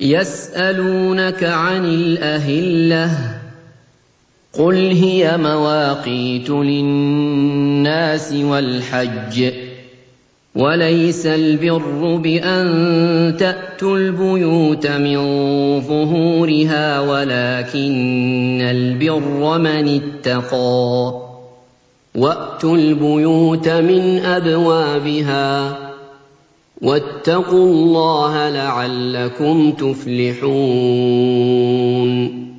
يَسْأَلُونَكَ عَنِ الْأَهِلَّةِ ۖ قُلْ هِيَ مَوَاقِيتُ لِلنَّاسِ وَالْحَجِّ ۗ وَلَيْسَ الْبِرُّ بِأَن تَأْتُوا الْبُيُوتَ مِن ظُهُورِهَا وَلَٰكِنَّ الْبِرَّ مَنِ اتَّقَىٰ ۗ وَأْتُوا الْبُيُوتَ مِنْ أَبْوَابِهَا ۚ وَاتَّقُوا اللَّهَ لَعَلَّكُمْ تُفْلِحُونَ